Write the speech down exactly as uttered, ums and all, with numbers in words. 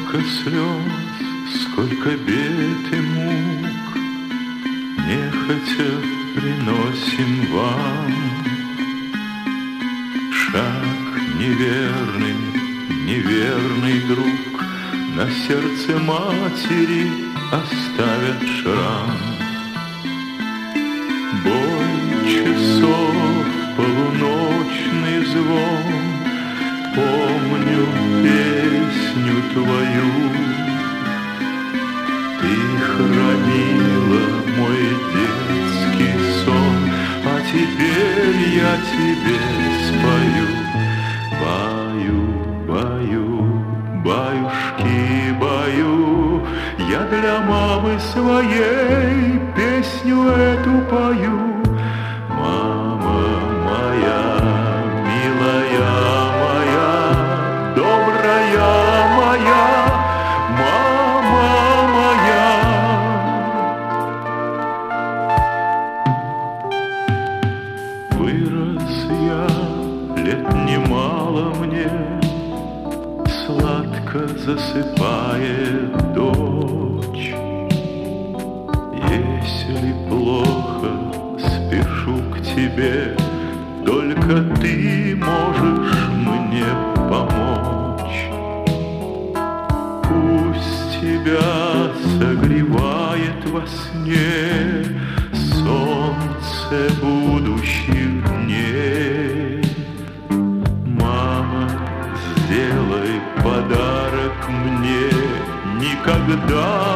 Сколько слез, сколько бед и мук нехотя приносим вам. Шаг неверный, неверный друг на сердце матери оставят шрам. Бой часов, полуночный звон, помню песню твою. Ты хранила мой детский сон, а теперь я тебе спою. Баю, баю, баюшки, баю, я для мамы своей песню эту пою. Мама моя, милая моя, добрая моя, мама моя. Вырос я, лет немало мне, сладко засыпает дочь. Если плохо, спешу к тебе, только ты можешь мне помочь. Пусть тебя согревает во сне солнце будущих дней. Мама, сделай подарок мне, никогда